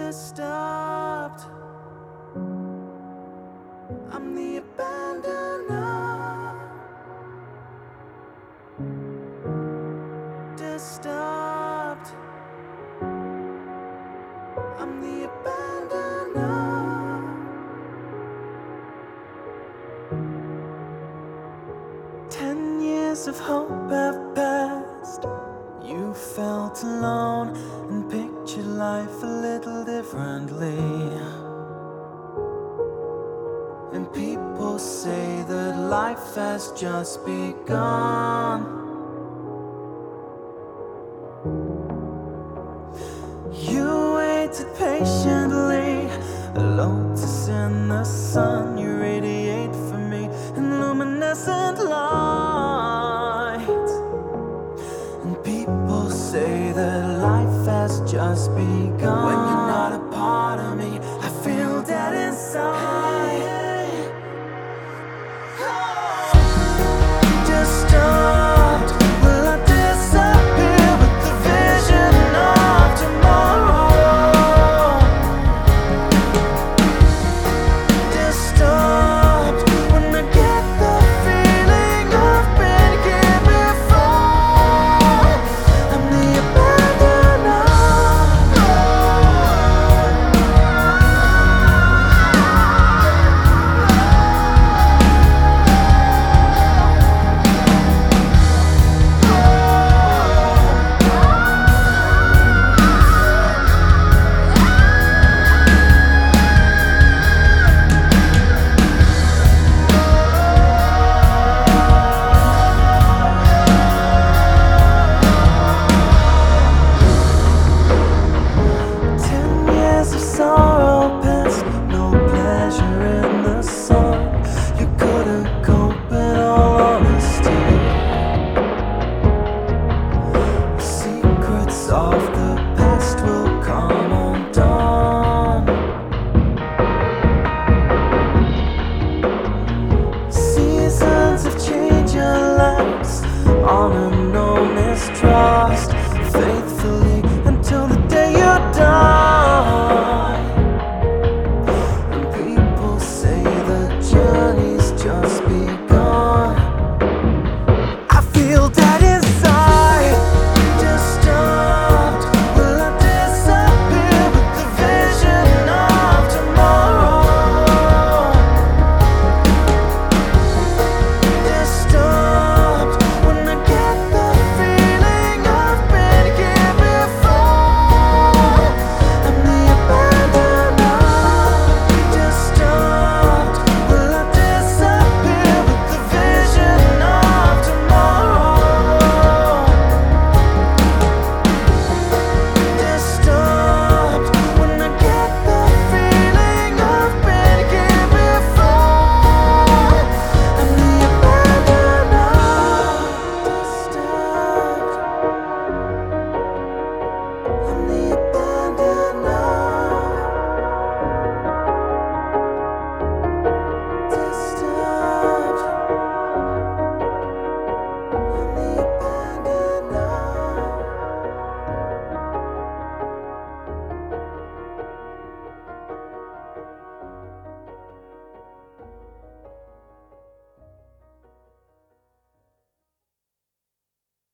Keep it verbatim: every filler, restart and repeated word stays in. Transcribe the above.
disturbed. I'm the abandoner. Disturbed. I'm the abandoner. Ten years of hope have passed. You felt alone and pictured life a little differently. And people say that life has just begun. You waited patiently, a lotus in the sun. You radiate for me in luminescent light. And people say that life has just begun.